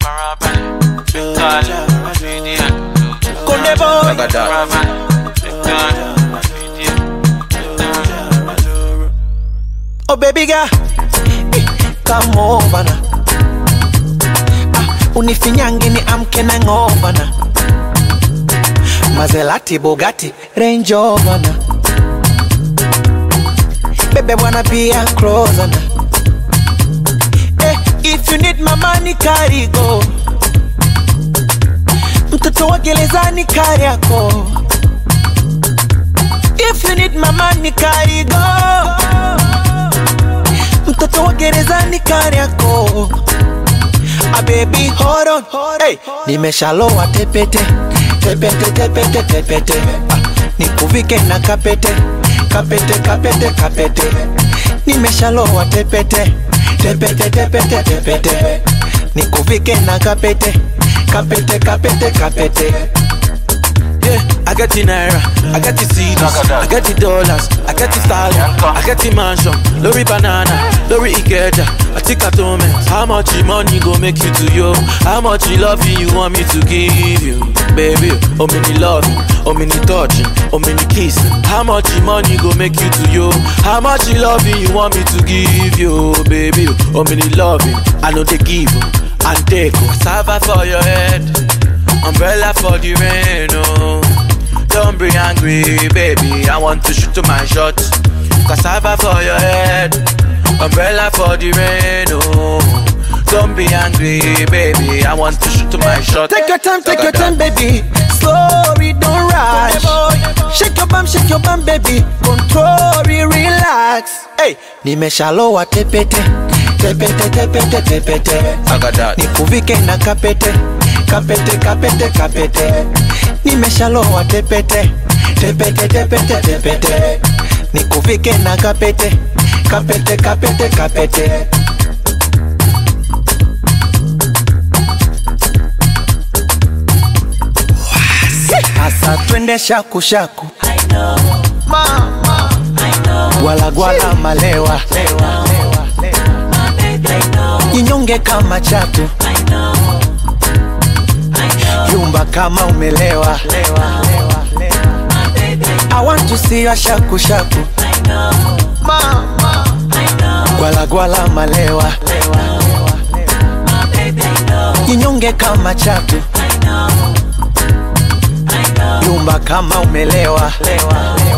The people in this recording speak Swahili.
Oh baby girl, come over na. Unifinyangi ni amke na ngova na. Maserati, Bugatti, Range Rover na. Baby wanna be a closer na. If you need my money, carry go. Mtoto wa gerezani kari yako. If you need my money, carry go. Mtoto wa gerezani kari yako. Baby hold on, hey. Nimeshalowa tepete, tepete, tepete, tepete. Nikuvike na kapete, kapete, kapete, kapete. Nimeshalowa tepete, tepete, tepete, tepete. Nikuvike na kapete, kapete, kapete, kapete. Yeah, I got the naira, I got the CDs, I got the dollars, I got the stallion, I got the mansion, Lori banana, Lori Ikeja, I take a tome. How much money go make you to you? How much love you want me to give you? Baby, oh many love, oh many touching, oh many kissing. How much money go make you to you? How much love you want me to give you? Baby, oh many loving, I know they give and take. Cassava for your head, umbrella for the rain, oh. Don't be angry, baby, I want to shoot my shot. Cassava for your head, umbrella for the rain, oh. Don't be angry, baby, I want to shoot my shot. Take your time, baby. Slowly, don't rush. Shake your bum, baby. Control, relax. Hey, nimeshalowa tepete, tepete, tepete, tepete. Nikuvike na kapete, kapete, kapete, kapete. Nimeshalowa tepete, tepete, tepete, tepete. Nikuvike na kapete, kapete, kapete, kapete. Asa twende shaku shaku. I know, Mama, I know. Gwala gwala malewa. My baby, I know. Jinyonge kama chatu. I know, I know. Yumba kama umelewa. My baby, I want to see your shaku shaku. I know, Mama, I know. Gwala gwala malewa. My baby, I know, Jinyonge kama chatu. I know, I know. Yumba kama umelewa.